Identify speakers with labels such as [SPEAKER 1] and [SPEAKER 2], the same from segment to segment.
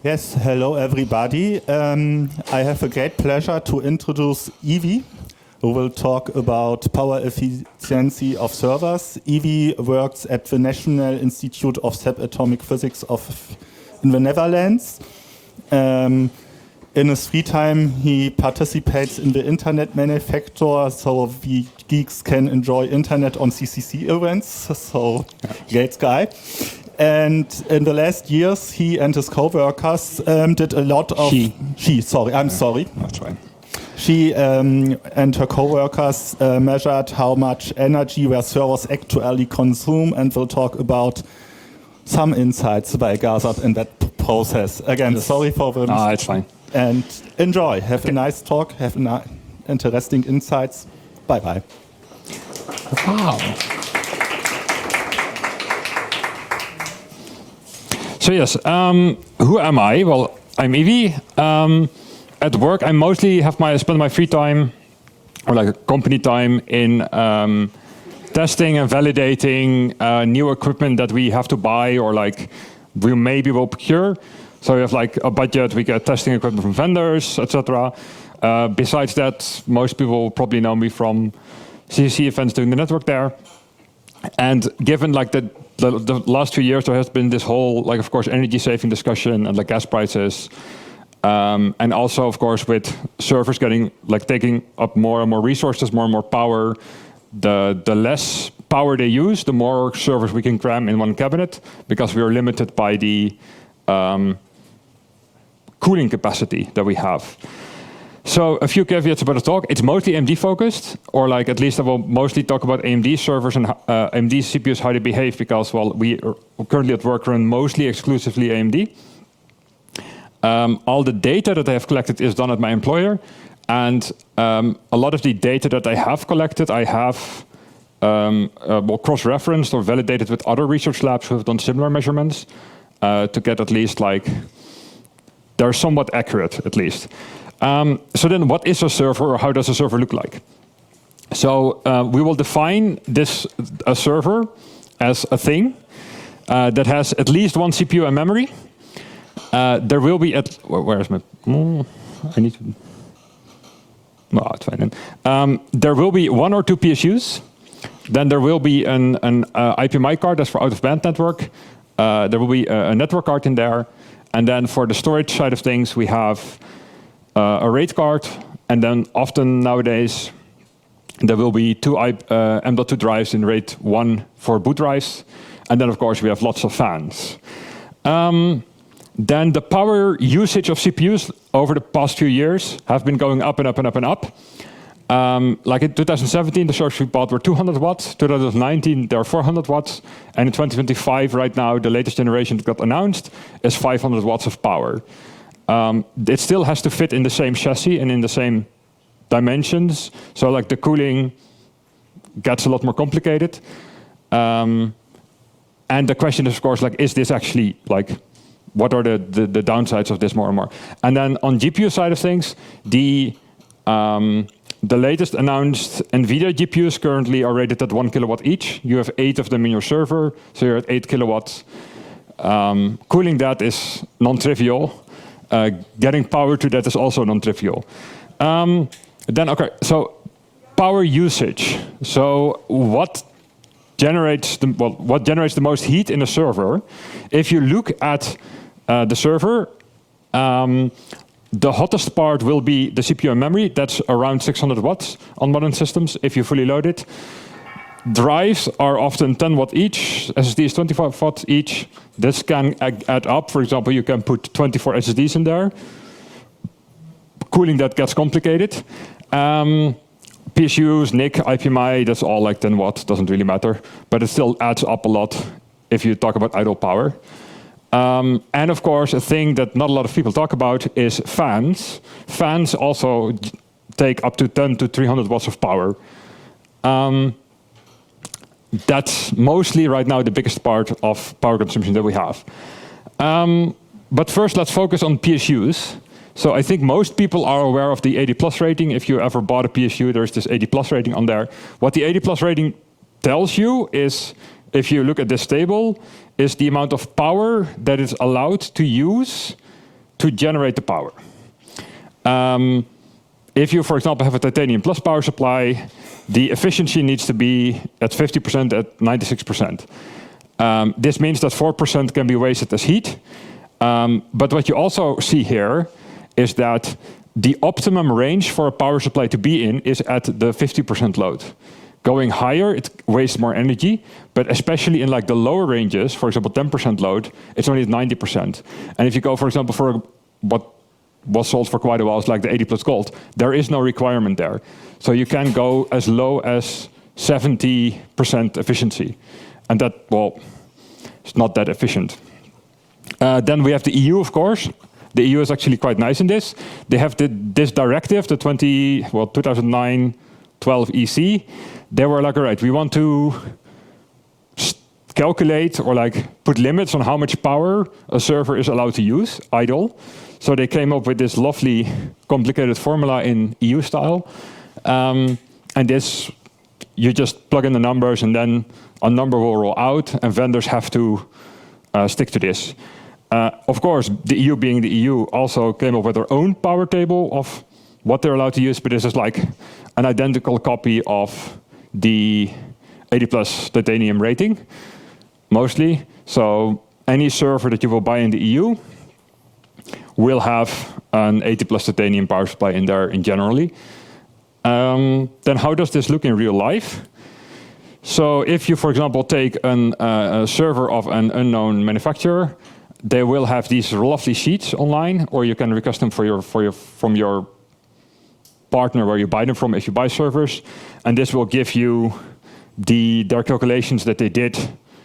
[SPEAKER 1] Yes, hello everybody. I have a great pleasure to introduce Evie, who will talk about power efficiency of servers. Evie works at the National Institute of Subatomic Physics in the Netherlands. In his free time, he participates in the internet manufacture, so we geeks can enjoy internet on CCC events. So, great guy. And in the last years, he and his co-workers did a lot of... Sorry.
[SPEAKER 2] That's fine.
[SPEAKER 1] She and her co-workers measured how much energy their servers actually consume, and will talk about some insights they gathered in that process. Again, sorry for the...
[SPEAKER 2] No, it's fine.
[SPEAKER 1] And enjoy. Have a nice talk. Have interesting insights. Bye-bye.
[SPEAKER 2] Wow. So yes, who am I? Well, I'm Evie. At work, I mostly spend my free time, or like company time, in testing and validating new equipment that we have to buy, or like we maybe will procure. So we have like a budget, we get testing equipment from vendors, etc. Besides that, most people will probably know me from CCC events doing the network there. And given like the last few years, there has been this whole, like, of course, energy saving discussion and like gas prices. And also, of course, with servers taking up more and more resources, more and more power, the less power they use, the more servers we can cram in one cabinet, because we are limited by the cooling capacity that we have. So a few caveats about the talk. It's mostly AMD focused, or like at least I will mostly talk about AMD servers and AMD CPUs, how they behave, because, well, we are currently at work run mostly exclusively AMD. All the data that I have collected is done at my employer, and a lot of the data that I have collected, I have cross-referenced or validated with other research labs who have done similar measurements to get at least like, they're somewhat accurate at least. So then what is a server, or how does a server look like? So we will define a server as a thing that has at least one CPU and memory. There will be where is my... I need to... No, it's fine then. There will be 1 or 2 PSUs. Then there will be an IPMI card, that's for out-of-band network. There will be a network card in there. And then for the storage side of things, we have a RAID card. And then often nowadays, there will be 2 M.2 drives in RAID 1 for boot drives. And then, of course, we have lots of fans. Then the power usage of CPUs over the past few years have been going up and up and up and up. Like in 2017, the servers we bought were 200 watts. 2019, they are 400 watts. And in 2025, right now, the latest generation that got announced is 500 watts of power. It still has to fit in the same chassis and in the same dimensions. So like the cooling gets a lot more complicated. And the question is, of course, like, is this actually like, what are the downsides of this more and more? And then on GPU side of things, the latest announced NVIDIA GPUs currently are rated at 1 kilowatt each. You have 8 of them in your server, so you're at 8 kilowatts. Cooling that is non-trivial. Getting power to that is also non-trivial. Then, okay, so power usage. So what generates the most heat in a server? If you look at the server, the hottest part will be the CPU and memory. That's around 600 watts on modern systems if you fully load it. Drives are often 10 watt each. SSD is 25 watts each. This can add up. For example, you can put 24 SSDs in there. Cooling that gets complicated. PSUs, NIC, IPMI, that's all like 10 watts, doesn't really matter. But it still adds up a lot if you talk about idle power. And of course, a thing that not a lot of people talk about is fans. Fans also take up to 10 to 300 watts of power. That's mostly right now the biggest part of power consumption that we have. But first, let's focus on PSUs. So I think most people are aware of the 80+ rating. If you ever bought a PSU, there's this 80+ rating on there. What the 80+ rating tells you is, if you look at this table, is the amount of power that is allowed to use to generate the power. If you, for example, have a Titanium Plus power supply, the efficiency needs to be at 50% at 96%. This means that 4% can be wasted as heat. But what you also see here is that the optimum range for a power supply to be in is at the 50% load. Going higher, it wastes more energy, but especially in like the lower ranges, for example, 10% load, it's only at 90%. And if you go, for example, for what was sold for quite a while, it's like the 80 plus gold, there is no requirement there. So you can go as low as 70% efficiency. And that, well, it's not that efficient. Then we have the EU, of course. The EU is actually quite nice in this. They have this directive, the 2009-12 EC. They were like, all right, we want to calculate or like put limits on how much power a server is allowed to use, idle. So they came up with this lovely, complicated formula in EU style. And this, you just plug in the numbers and then a number will roll out and vendors have to stick to this. Of course, the EU being the EU also came up with their own power table of what they're allowed to use, but this is like an identical copy of the 80 plus titanium rating, mostly. So any server that you will buy in the EU will have an 80 plus titanium power supply in there in generally. Then how does this look in real life? So if you, for example, take a server of an unknown manufacturer, they will have these lovely sheets online, or you can request them from your partner where you buy them from if you buy servers. And this will give you their calculations that they did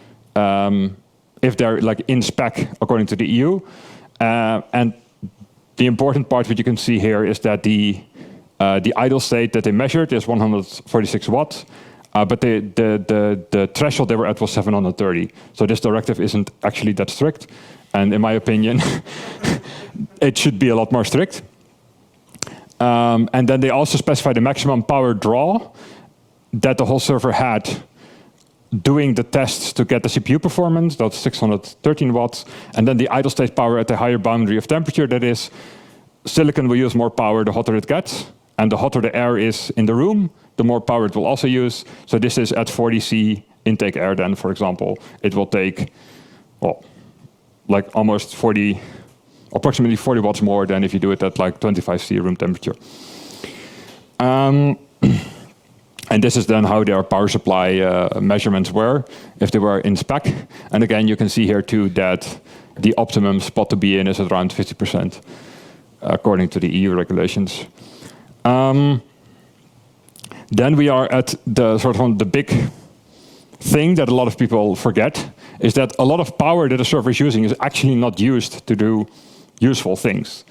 [SPEAKER 2] if they're like in spec according to the EU. And the important part what you can see here is that the idle state that they measured is 146 watts. But the threshold they were at was 730. So this directive isn't actually that strict. And in my opinion, it should be a lot more strict. And then they also specify the maximum power draw that the whole server had doing the tests to get the CPU performance, that's 613 watts. And then the idle state power at the higher boundary of temperature, that is, silicon will use more power the hotter it gets. And the hotter the air is in the room, the more power it will also use. So this is at 40 C intake air then, for example. It will take, well, like almost approximately 40 watts more than if you do it at like 25 C room temperature. And this is then how their power supply measurements were, if they were in spec. And again, you can see here too that the optimum spot to be in is around 50%, according to the EU regulations. Then we are at the sort of the big thing that a lot of people forget, is that a lot of power that a server is using is actually not used to do useful things.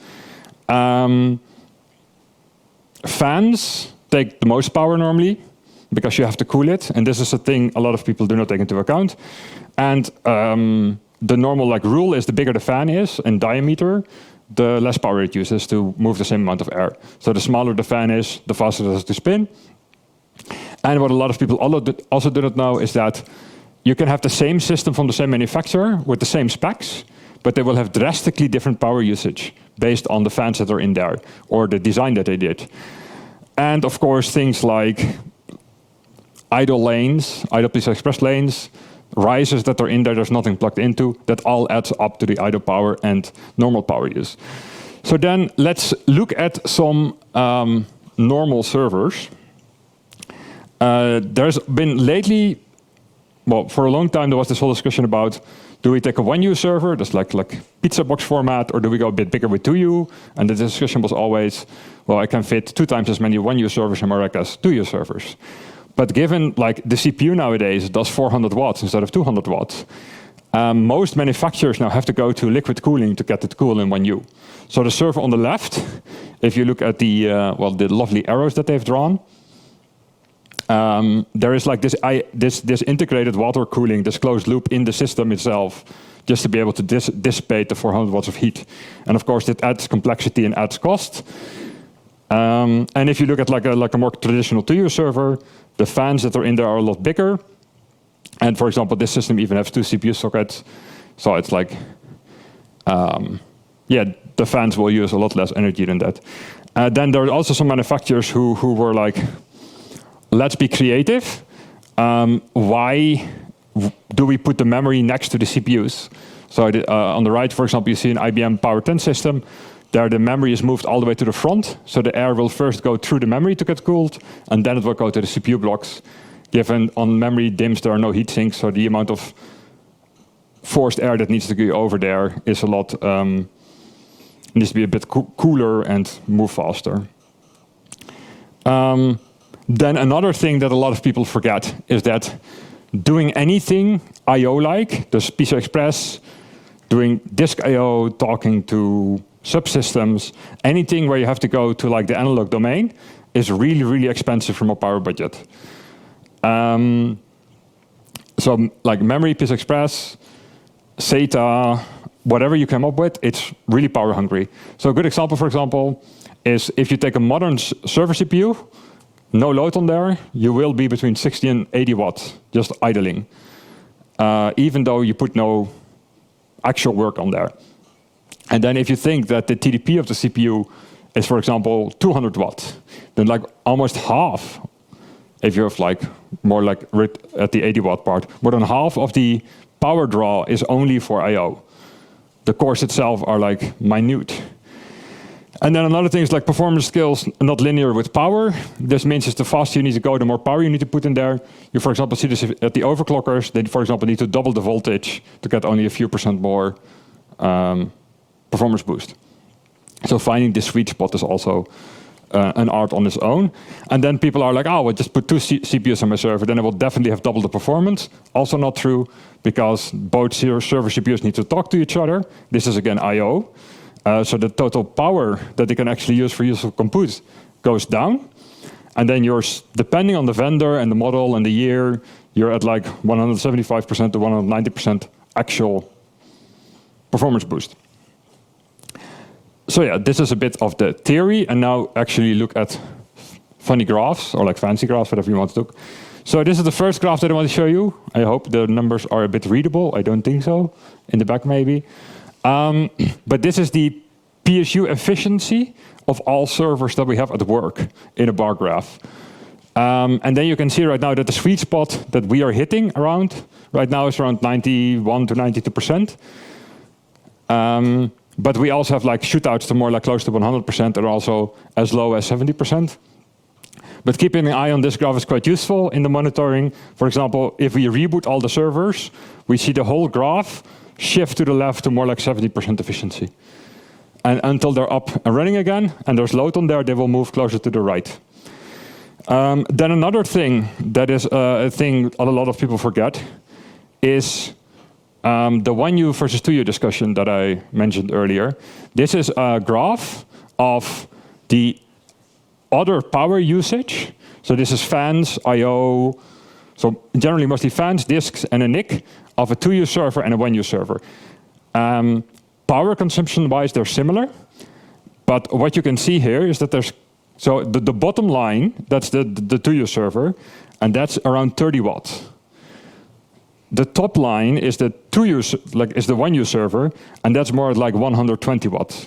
[SPEAKER 2] Fans take the most power normally, because you have to cool it, and this is a thing a lot of people do not take into account. And the normal like rule is the bigger the fan is in diameter, the less power it uses to move the same amount of air. So the smaller the fan is, the faster it has to spin. And what a lot of people also do not know is that you can have the same system from the same manufacturer with the same specs, but they will have drastically different power usage based on the fans that are in there or the design that they did. And of course, things like idle lanes, idle PCI Express lanes, risers that are in there, there's nothing plugged into, that all adds up to the idle power and normal power use. So then let's look at some normal servers. There's been lately, well, for a long time there was this whole discussion about, do we take a 1U server, that's like pizza box format, or do we go a bit bigger with 2U? And the discussion was always, well, I can fit 2 times as many 1U servers in my rack as 2U servers. But given like the CPU nowadays does 400 watts instead of 200 watts, most manufacturers now have to go to liquid cooling to get it cool in 1U. So the server on the left, if you look at the lovely arrows that they've drawn, there is like this integrated water cooling, this closed loop in the system itself, just to be able to dissipate the 400 watts of heat. And of course, it adds complexity and adds cost. And if you look at like a more traditional 2U server, the fans that are in there are a lot bigger. And for example, this system even has 2 CPU sockets. So it's like, the fans will use a lot less energy than that. Then there are also some manufacturers who were like, let's be creative. Why do we put the memory next to the CPUs? So on the right, for example, you see an IBM Power 10 system. There the memory is moved all the way to the front. So the air will first go through the memory to get cooled, and then it will go to the CPU blocks. Given on memory DIMMs, there are no heat sinks, so the amount of forced air that needs to go over there is a lot, needs to be a bit cooler and move faster. Then another thing that a lot of people forget is that doing anything I/O-like, dus PCI Express, doing disk I/O, talking to subsystems, anything where you have to go to like the analog domain is really, really expensive from a power budget. So like memory, PCI Express, SATA, whatever you come up with, it's really power hungry. So a good example, for example, is if you take a modern server CPU, no load on there, you will be between 60 and 80 watts, just idling, even though you put no actual work on there. And then if you think that the TDP of the CPU is, for example, 200 watts, then like almost half, if you have like more like at the 80 watt part, more than half of the power draw is only for I/O. The cores itself are like minute. And then another thing is like performance skills not linear with power. This means the faster you need to go, the more power you need to put in there. You, for example, see this at the overclockers. They, for example, need to double the voltage to get only a few % more performance boost. So finding this sweet spot is also an art on its own. And then people are like, oh, well, just put two CPUs on my server, then it will definitely have double the performance. Also not true, because both server CPUs need to talk to each other. This is, again, I/O. So the total power that they can actually use for use of compute goes down. And then you're, depending on the vendor and the model and the year, you're at like 175% to 190% actual performance boost. So yeah, this is a bit of the theory, and now actually look at funny graphs, or like fancy graphs, whatever you want to look. So this is the first graph that I want to show you. I hope the numbers are a bit readable. I don't think so. In the back, maybe. But this is the PSU efficiency of all servers that we have at work in a bar graph. And then you can see right now that the sweet spot that we are hitting around right now is around 91 to 92%. But we also have like shootouts to more like close to 100% and also as low as 70%. But keeping an eye on this graph is quite useful in the monitoring. For example, if we reboot all the servers, we see the whole graph shift to the left to more like 70% efficiency. And until they're up and running again, and there's load on there, they will move closer to the right. Then another thing that is a thing a lot of people forget is the 1U versus 2U discussion that I mentioned earlier. This is a graph of the other power usage. So this is fans, I/O, so generally mostly fans, disks, and a NIC of a 2U server and a 1U server. Power consumption-wise, they're similar. But what you can see here is that there's, so the bottom line, that's the 2U server, and that's around 30 watts. The top line is the 2U, like is the 1U server, and that's more like 120 watts.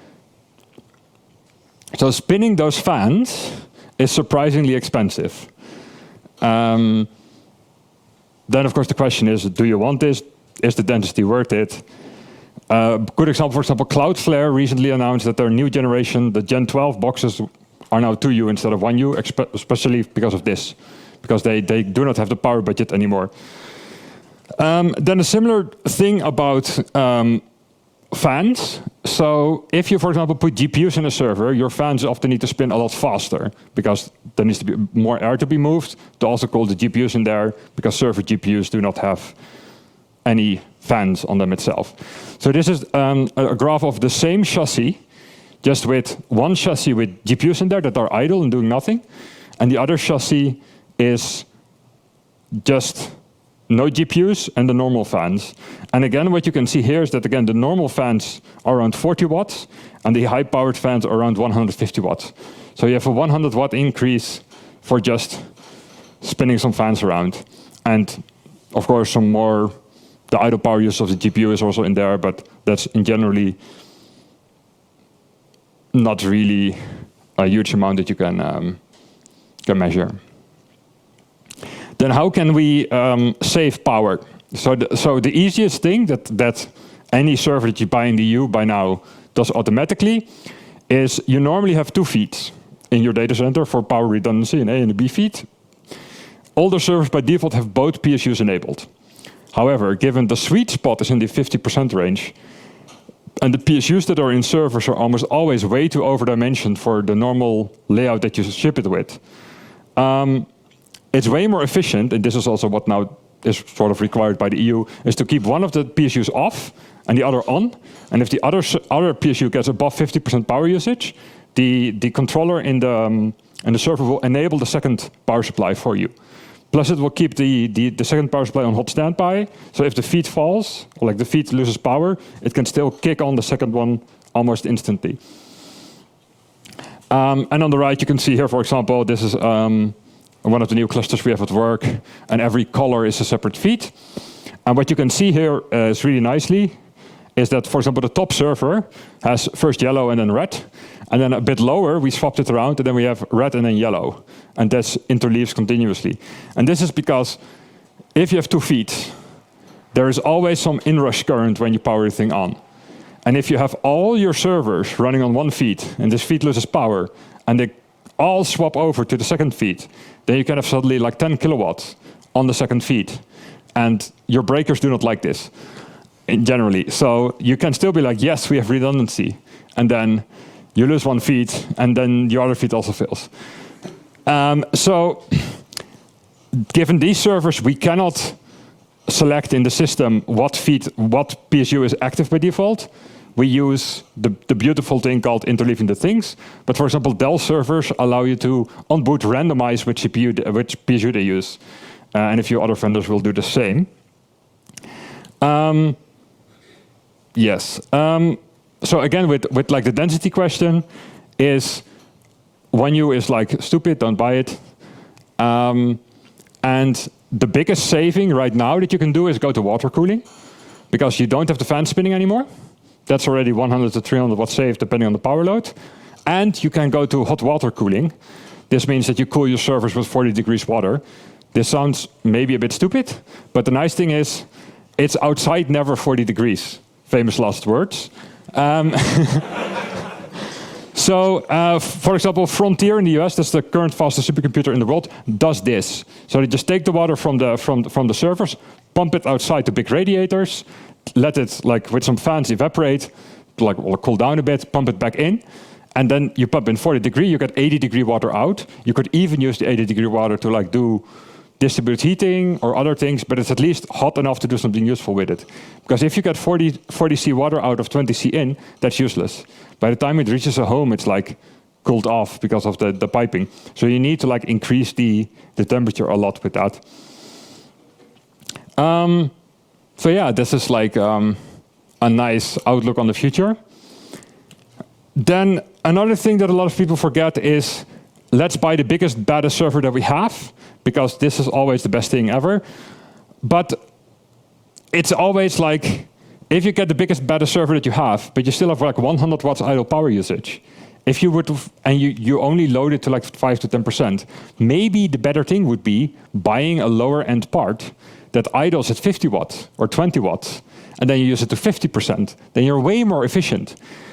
[SPEAKER 2] So spinning those fans is surprisingly expensive. Then of course the question is, do you want this? Is the density worth it? Good example, for example, Cloudflare recently announced that their new generation, the Gen 12 boxes, are now 2U instead of 1U, especially because of this, because they do not have the power budget anymore. Then a similar thing about fans. So if you, for example, put GPUs in a server, your fans often need to spin a lot faster because there needs to be more air to be moved to also cool the GPUs in there, because server GPUs do not have any fans on them itself. So this is a graph of the same chassis, just with one chassis with GPUs in there that are idle and doing nothing, and the other chassis is just no GPUs and the normal fans. And again, what you can see here is that, again, the normal fans are around 40 watts, and the high-powered fans are around 150 watts. So you have a 100 watt increase for just spinning some fans around. And of course, some more, the idle power use of the GPU is also in there, but that's in generally not really a huge amount that you can measure. Then how can we save power? So the easiest thing that any server that you buy in the EU by now does automatically is you normally have 2 feeds in your data center for power redundancy, an A and a B feed. Older servers by default have both PSUs enabled. However, given the sweet spot is in the 50% range, and the PSUs that are in servers are almost always way too over-dimensioned for the normal layout that you ship it with, it's way more efficient, and this is also what now is sort of required by the EU, is to keep one of the PSUs off and the other on. And if the other PSU gets above 50% power usage, the controller in the server will enable the second power supply for you. Plus it will keep the second power supply on hot standby. So if the feed falls, or like the feed loses power, it can still kick on the second one almost instantly. And on the right, you can see here, for example, this is one of the new clusters we have at work, and every color is a separate feed. And what you can see here is really nicely is that, for example, the top server has first yellow and then red. And then a bit lower, we swapped it around, and then we have red and then yellow. And this interleaves continuously. And this is because if you have 2 feeds, there is always some inrush current when you power the thing on. And if you have all your servers running on 1 feed, and this feed loses power, and they all swap over to the second feed, then you can have suddenly like 10 kilowatts on the second feed. And your breakers do not like this, generally. So you can still be like, yes, we have redundancy. And then you lose 1 feed, and then the other feed also fails. So given these servers, we cannot select in the system what PSU is active by default. We use the beautiful thing called interleaving the things. But for example, Dell servers allow you to on boot randomize which PSU they use. And a few other vendors will do the same. Yes. So again, with like the density question, is 1U is like stupid, don't buy it. And the biggest saving right now that you can do is go to water cooling, because you don't have the fan spinning anymore. That's already 100 to 300 watts saved depending on the power load. And you can go to hot water cooling. This means that you cool your servers with 40 degrees water. This sounds maybe a bit stupid, but the nice thing is it's outside never 40 degrees. Famous last words. So, for example, Frontier in the US, that's the current fastest supercomputer in the world, does this. So they just take the water from the servers, pump it outside to big radiators, let it, like with some fans, evaporate, like cool down a bit, pump it back in, and then you pump in 40 degree, you get 80 degree water out. You could even use the 80 degree water to like do distributed heating or other things, but it's at least hot enough to do something useful with it. Because if you get 40 C water out of 20 C in, that's useless. By the time it reaches a home, it's like cooled off because of the piping. So you need to like increase the temperature a lot with that. So yeah, this is like a nice outlook on the future. Then another thing that a lot of people forget is, let's buy the biggest, baddest server that we have, because this is always the best thing ever. But it's always like, if you get the biggest, baddest server that you have, but you still have like 100 watts idle power usage, if you would, and you only load it to like 5 to 10%, maybe the better thing would be buying a lower end part that idles at 50 watts or 20 watts, and then you use it to 50%. Then you're way more efficient.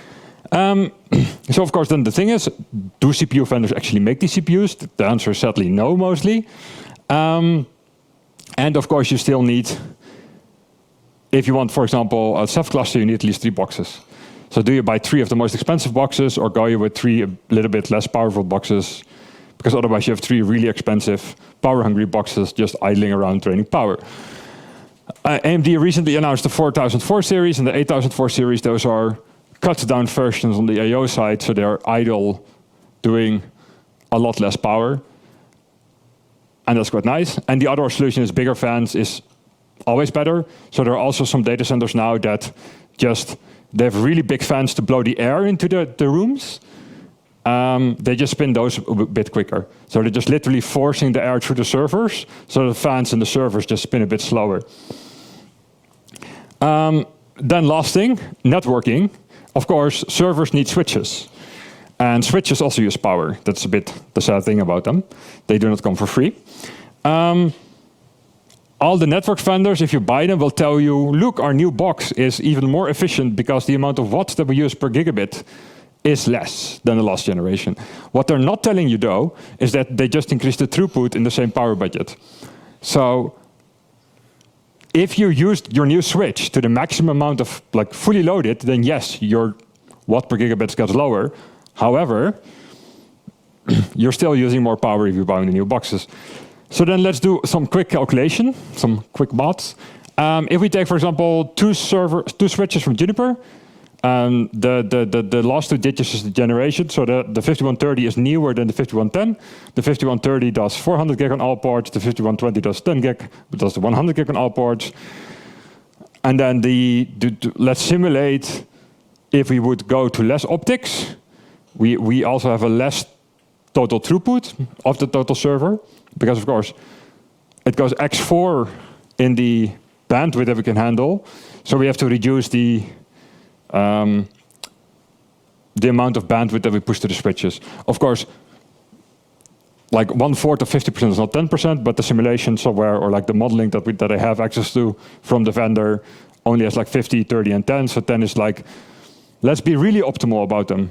[SPEAKER 2] So of course, then the thing is, do CPU vendors actually make these CPUs? The answer is sadly no, mostly. And of course, you still need, if you want, for example, a Ceph cluster, you need at least 3 boxes. So do you buy 3 of the most expensive boxes, or go you with 3 a little bit less powerful boxes? Because otherwise you have 3 really expensive, power-hungry boxes just idling around draining power. AMD recently announced the 4004 series and the 8004 series. Those are cut-down versions on the I/O side, so they're idle, doing a lot less power. And that's quite nice. And the other solution is bigger fans is always better. So there are also some data centers now that they have really big fans to blow the air into the rooms. They just spin those a bit quicker. So they're just literally forcing the air through the servers, so the fans in the servers just spin a bit slower. Then last thing, networking. Of course, servers need switches. And switches also use power. That's a bit the sad thing about them. They do not come for free. All the network vendors, if you buy them, will tell you, look, our new box is even more efficient because the amount of watts that we use per gigabit is less than the last generation. What they're not telling you, though, is that they just increased the throughput in the same power budget. So if you used your new switch to the maximum amount of, like, fully loaded, then yes, your watt per gigabit gets lower. However, you're still using more power if you buy the new boxes. So then let's do some quick calculation, some quick maths. If we take, for example, two switches from Juniper, the last two digits is the generation, so the 5130 is newer than the 5110. The 5130 does 400 gig on all ports, the 5120 does 10 gig, but does the 100 gig on all ports. And then let's simulate if we would go to less optics. We also have a less total throughput of the total server, because of course it goes x4 in the bandwidth that we can handle, so we have to reduce the amount of bandwidth that we push to the switches. Of course, like 1/4 of 50% is not 10%, but the simulation software or like the modeling that I have access to from the vendor only has like 50, 30, and 10. So 10 is like, let's be really optimal about them.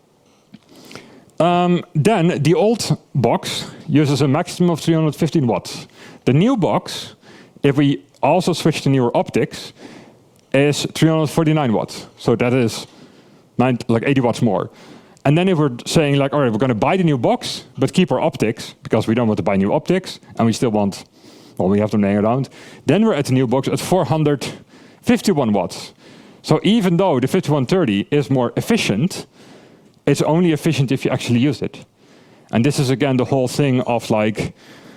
[SPEAKER 2] Then the old box uses a maximum of 315 watts. The new box, if we also switch to newer optics, is 349 watts. So that is like 80 watts more. And then if we're saying like, all right, we're going to buy the new box, but keep our optics, because we don't want to buy new optics, and we still want, well, we have them laying around, then we're at the new box at 451 watts. So even though the 5130 is more efficient, it's only efficient if you actually use it. And this is, again, the whole thing of like,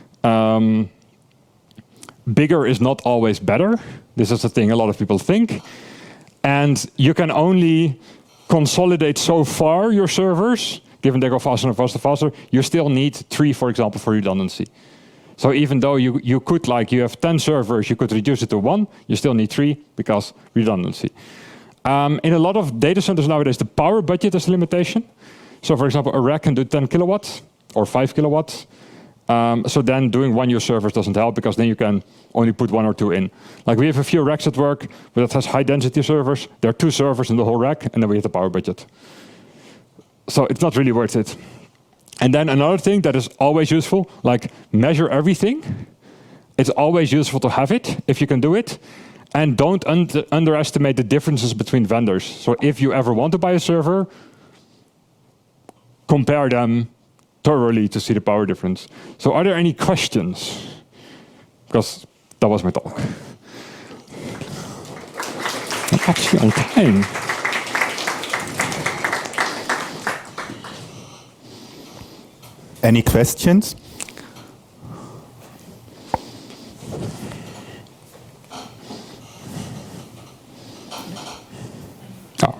[SPEAKER 2] bigger is not always better. This is the thing a lot of people think. And you can only consolidate so far your servers, given they go faster and faster and faster. You still need 3, for example, for redundancy. So even though you could, like, you have 10 servers, you could reduce it to 1, you still need 3 because redundancy. In a lot of data centers nowadays, the power budget is a limitation. So for example, a rack can do 10 kilowatts or 5 kilowatts. So then doing one new server doesn't help, because then you can only put 1 or 2 in. Like we have a few racks at work, but it has high density servers. There are 2 servers in the whole rack, and then we have the power budget. So it's not really worth it. And then another thing that is always useful, like measure everything. It's always useful to have it, if you can do it. And don't underestimate the differences between vendors. So if you ever want to buy a server, compare them thoroughly to see the power difference. So are there any questions? Because that was my talk. I'm actually on time.
[SPEAKER 1] Any questions?
[SPEAKER 2] Ja.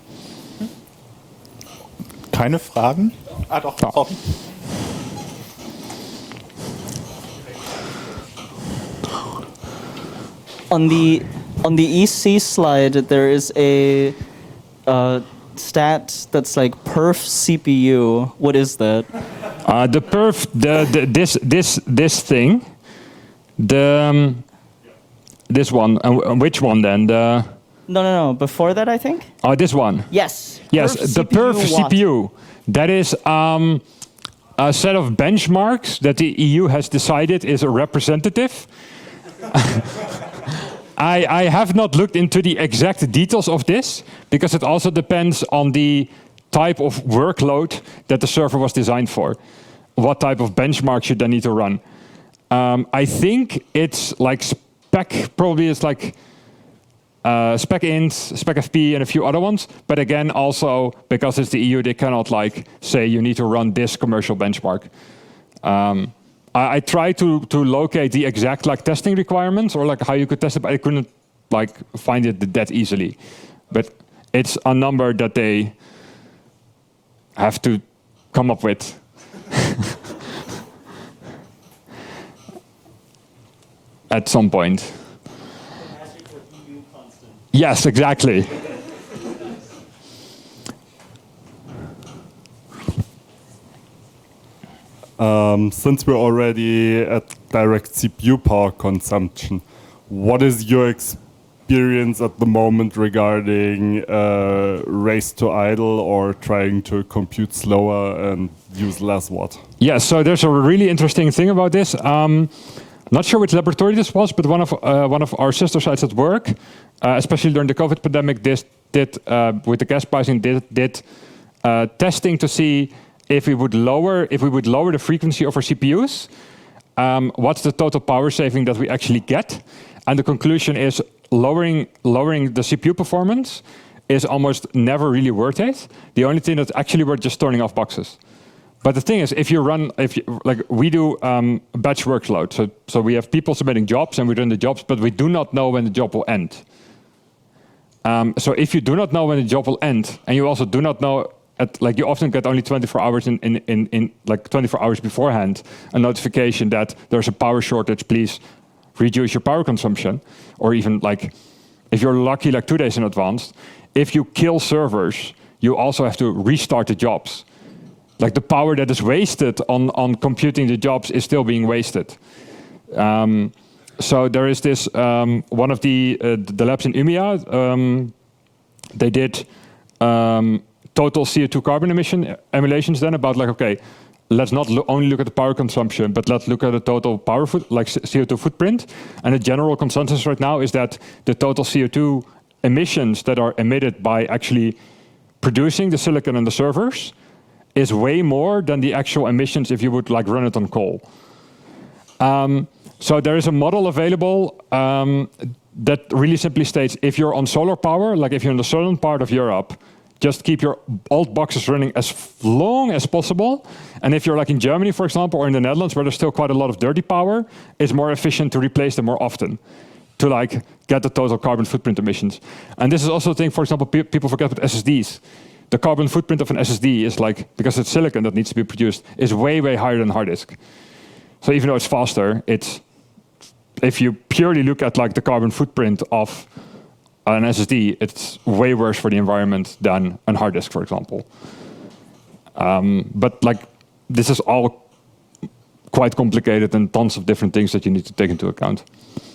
[SPEAKER 1] Keine Fragen? Ah, doch.
[SPEAKER 2] Ja.
[SPEAKER 1] Sorry.
[SPEAKER 3] On the EC slide, there is a stat that's like perf CPU. What is that?
[SPEAKER 2] The perf, this thing, this one, which one then?
[SPEAKER 3] No. Before that, I think.
[SPEAKER 2] Oh, this one.
[SPEAKER 3] Yes.
[SPEAKER 2] Yes, the perf CPU. That is a set of benchmarks that the EU has decided is a representative. I have not looked into the exact details of this, because it also depends on the type of workload that the server was designed for. What type of benchmarks you then need to run. I think it's like spec, probably it's like spec-int, spec-fp, and a few other ones. But again, also, because it's the EU, they cannot like say you need to run this commercial benchmark. I tried to locate the exact like testing requirements, or like how you could test it, but I couldn't like find it that easily. But it's a number that they have to come up with. At some point. Yes, exactly.
[SPEAKER 4] Since we're already at direct CPU power consumption, what is your experience at the moment regarding race to idle or trying to compute slower and use less watt?
[SPEAKER 2] Yeah, so there's a really interesting thing about this. Not sure which laboratory this was, but one of our sister sites at work, especially during the COVID pandemic, did with the gas pricing did testing to see if we would lower the frequency of our CPUs, what's the total power saving that we actually get? And the conclusion is lowering the CPU performance is almost never really worth it. The only thing that's actually worth just turning off boxes. But the thing is, we do batch workload, so we have people submitting jobs and we run the jobs, but we do not know when the job will end. So if you do not know when the job will end, and you also do not know, you often get only 24 hours in 24 hours beforehand, a notification that there's a power shortage, please reduce your power consumption, or even if you're lucky, 2 days in advance. If you kill servers, you also have to restart the jobs. The power that is wasted on computing the jobs is still being wasted. So there is this, one of the labs in UMIA, they did total CO2 carbon emission emulations then about okay, let's not only look at the power consumption, but let's look at the total power CO2 footprint. And the general consensus right now is that the total CO2 emissions that are emitted by actually producing the silicon and the servers is way more than the actual emissions if you would run it on coal. So there is a model available that really simply states if you're on solar power, if you're in the southern part of Europe, just keep your old boxes running as long as possible. And if you're in Germany, for example, or in the Netherlands, where there's still quite a lot of dirty power, it's more efficient to replace them more often to get the total carbon footprint emissions. And this is also a thing, for example, people forget with SSDs. The carbon footprint of an SSD is because it's silicon that needs to be produced, is way, way higher than hard disk. So even though it's faster, if you purely look at the carbon footprint of an SSD, it's way worse for the environment than a hard disk, for example. But this is all quite complicated and tons of different things that you need to take into account.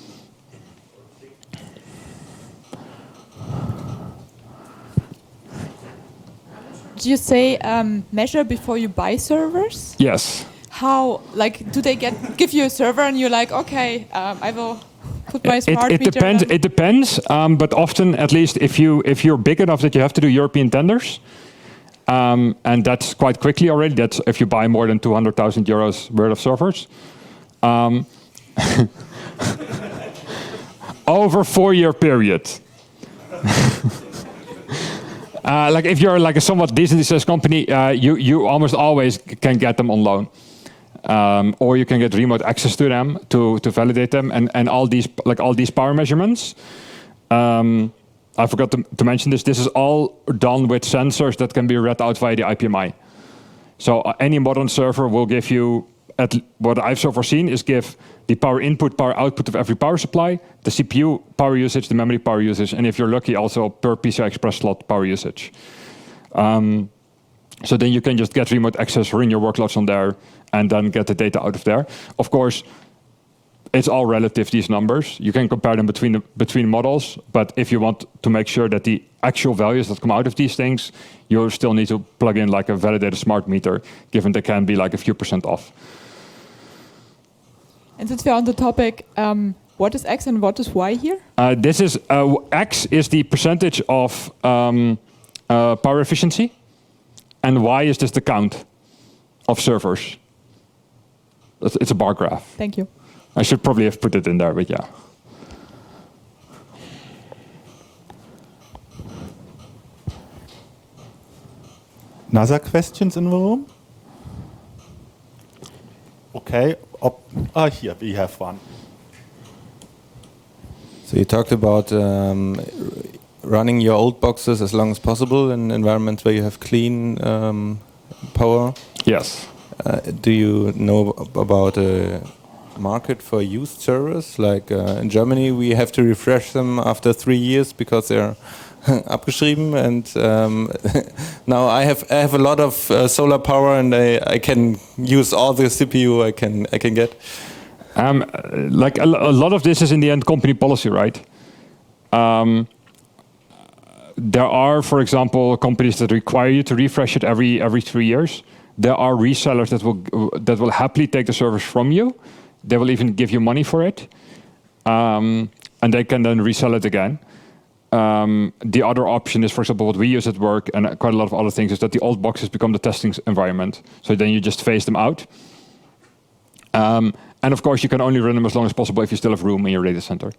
[SPEAKER 5] Do you say measure before you buy servers?
[SPEAKER 2] Yes.
[SPEAKER 5] How, do they give you a server and you're okay, I will put my smart meter
[SPEAKER 2] depends.
[SPEAKER 5] on?
[SPEAKER 2] It depends, but often, at least if you're big enough that you have to do European tenders, and that's quite quickly already. That's if you buy more than 200,000 euros worth of servers. Over a 4-year period. If you're a somewhat decently sized company, you almost always can get them on loan, or you can get remote access to them to validate them, and all these power measurements. I forgot to mention this. This is all done with sensors that can be read out via the IPMI. So any modern server will give you, what I've so far seen is give the power input, power output of every power supply, the CPU power usage, the memory power usage, and if you're lucky, also per PCI Express slot power usage. So then you can just get remote access, run your workloads on there, and then get the data out of there. Of course, it's all relative, these numbers. You can compare them between models, but if you want to make sure that the actual values that come out of these things, you still need to plug in a validated smart meter, given they can be a few % off.
[SPEAKER 5] And since we're on the topic, what is X and what is Y here?
[SPEAKER 2] This is X is the percentage of power efficiency, and Y is just the count of servers. It's a bar graph.
[SPEAKER 5] Thank you.
[SPEAKER 2] I should probably have put it in there, but yeah.
[SPEAKER 1] Another questions in the room? Okay. Here we have one.
[SPEAKER 6] So you talked about running your old boxes as long as possible in environments where you have clean power.
[SPEAKER 2] Yes.
[SPEAKER 6] Do you know about a market for used servers? In Germany, we have to refresh them after 3 years because they're abgeschrieben, and now I have a lot of solar power, and I can use all the CPU I can get.
[SPEAKER 2] Like a lot of this is in the end company policy, right? There are, for example, companies that require you to refresh it every 3 years. There are resellers that will happily take the service from you. They will even give you money for it, and they can then resell it again. The other option is, for example, what we use at work and quite a lot of other things, is that the old boxes become the testing environment. So then you just phase them out. And of course, you can only run them as long as possible if you still have room in your data center.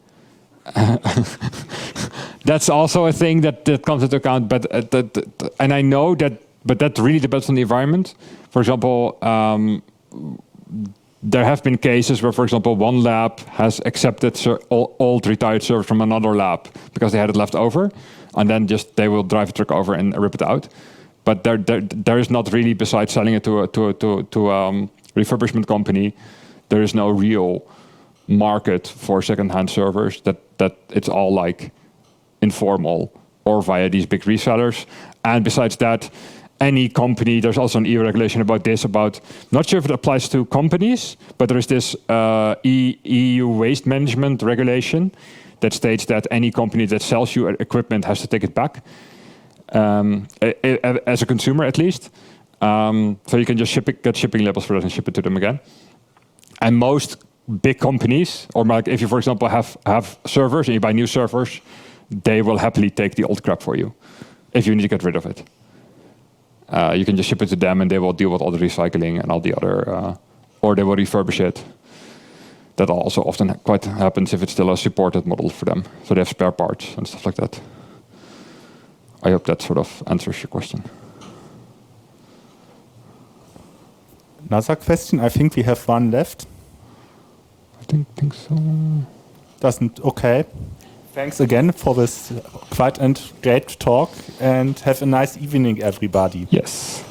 [SPEAKER 2] That's also a thing that comes into account. But and I know that, but that really depends on the environment. For example, there have been cases where, for example, one lab has accepted old retired servers from another lab because they had it left over, and then just they will drive a truck over and rip it out. But there is not really, besides selling it to a refurbishment company, there is no real market for second-hand servers. That it's all like informal or via these big resellers. And besides that, any company, there's also an EU regulation about this, about, not sure if it applies to companies, but there is this EU waste management regulation that states that any company that sells you equipment has to take it back, as a consumer at least. So you can just get shipping labels for that and ship it to them again. And most big companies, or like if you, for example, have servers and you buy new servers, they will happily take the old crap for you if you need to get rid of it. You can just ship it to them and they will deal with all the recycling and all the other, or they will refurbish it. That also often quite happens if it's still a supported model for them. So they have spare parts and stuff like that. I hope that sort of answers your question.
[SPEAKER 1] Another question? I think we have one left.
[SPEAKER 2] I think so.
[SPEAKER 1] Doesn't, okay. Thanks again for this quite and great talk, and have a nice evening, everybody.
[SPEAKER 2] Yes.